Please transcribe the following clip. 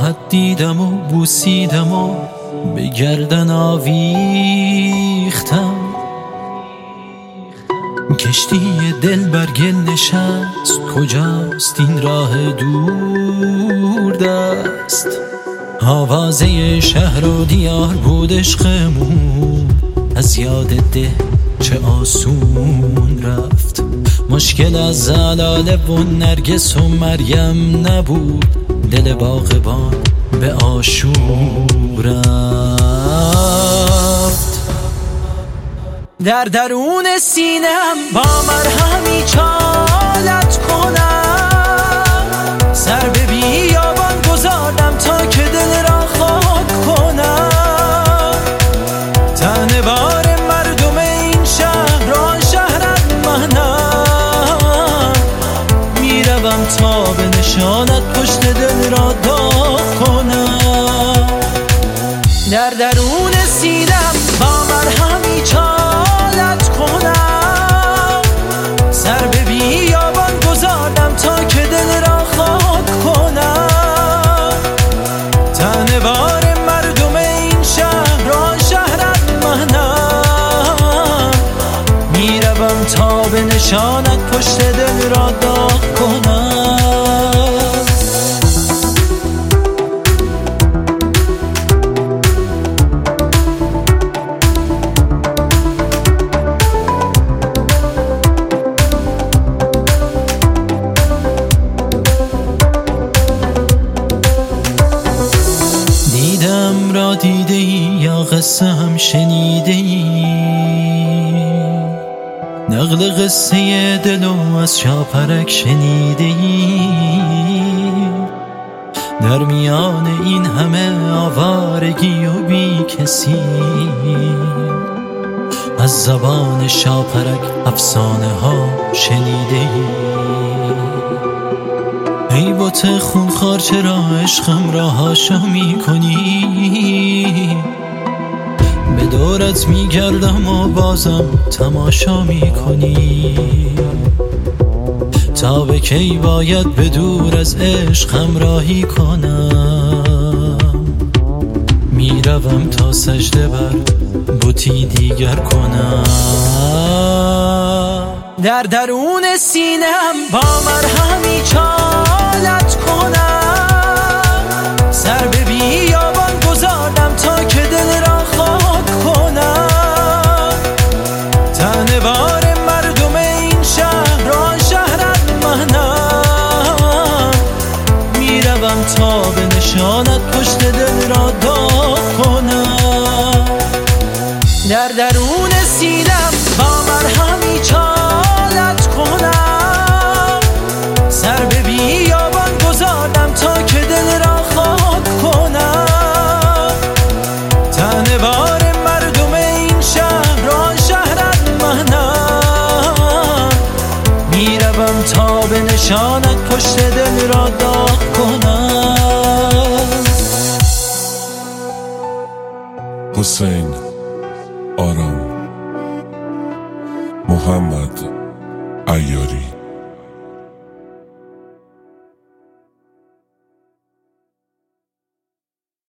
راحت دیدم و بوسیدم و به گردن آویختم. کشتی دل بر گل نشست، کجاست این راه دور دست؟ آوازه شهر و دیار بود عشقمون، از یاد ده چه آسون رفت. مشکل از زلاله و نرگس و مریم نبود، دل باغبان به آشور رفت. در درون سینم با مرهمی چالت کنم، سر به بیابان گذاردم تا که دل را خاک کنم. تنه بار مردم این شهر را شهرت منم، میروم تا به نشانت پشت دل را داغ کنم. در درون سینم با مرهمی چالت کنم، سر به بیابان گذاردم تا که دل را خاک کنم. تنه بار مردم این شهر را شهرت منم، میروم تا به نشانت پشت دل را داغ کنم. دیدم را دیده ای یا قصه هم شنیده ای، نقل قصه دل و از شاپرک شنیده ای. در میان این همه آوارگی و بی کسی، از زبان شاپرک افسانه ها شنیده ای. ای بت خونخوار چرا عشقم را هاشا می کنی؟ به دورت می گردم و بازم تماشا می کنی. تا به کی باید به دور از عشق همراهی کنم؟ می روم تا سجده بر بتی دیگر کنم. در درون سینم با مرهمی چالت کنم، سر به بیابان گذاردم تا که دل را خاک کنم. تنه بار مردم این شهر را شهرت منم، میروم تا به نشانت پشت دل را داغ کنم. در درون سینم با مرهمی چالت کنم، سر به بیابان گذاردم تا که دل را خاک کنم. تنه بار مردم این شهر را شهرت منم، میروم تا به نشانت پشت دل را داغ کنم. حسین آرام، محمد عیاری.